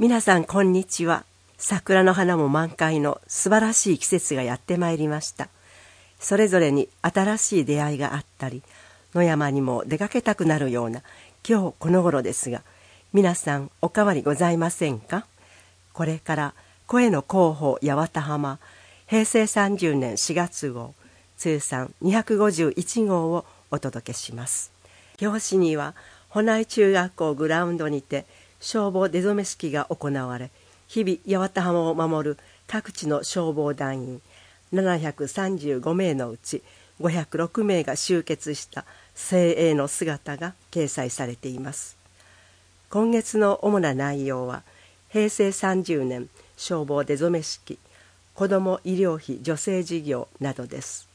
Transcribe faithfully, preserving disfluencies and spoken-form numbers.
皆さんこんにちは。桜の花も満開の素晴らしい季節がやってまいりました。それぞれに新しい出会いがあったり、野山にも出かけたくなるような今日この頃ですが、皆さんお変わりございませんか？これから声の広報八幡浜へいせいさんじゅうねんしがつごう通算にひゃくごじゅういちごうをお届けします。表紙には保内中学校グラウンドにて消防出初め式が行われ、日々八幡浜を守る各地の消防団員ななひゃくさんじゅうごめいのうちごひゃくろくめいが集結した精鋭の姿が掲載されています。今月の主な内容は、へいせいさんじゅうねん消防出初め式、子ども医療費助成事業などです。